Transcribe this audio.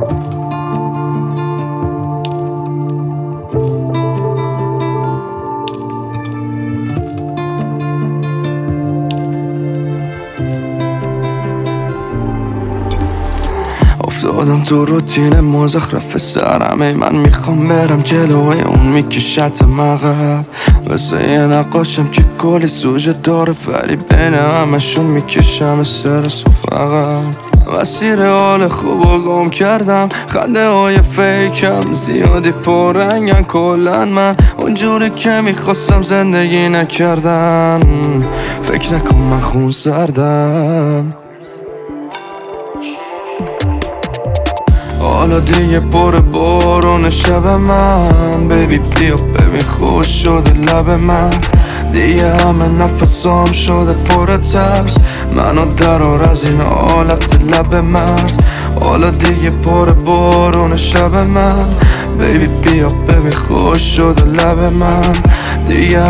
افتادم تو روتین مزخرف سرمه، من میخوام برم جلوی اون میکشت مقب، مثل یه نقاشم که کلی سوژه داره ولی بین همشون میکشم استرس و فقط مسیر حال خوب و گم کردم، خنده های فیکم زیادی پررنگن، کلن من اونجوری که میخواستم زندگی نکردن، فکر نکن من خون سردم. حالا دیگه پر بارون شب من، بیبی بیا ببین خوش شده لب من، دیگه همه نفسام شده پر ترس، منو درار از این حالت لب مرز. حالا دیگه پر بارون شب من، بیبی بیا ببین خوش شده لب من، دیگه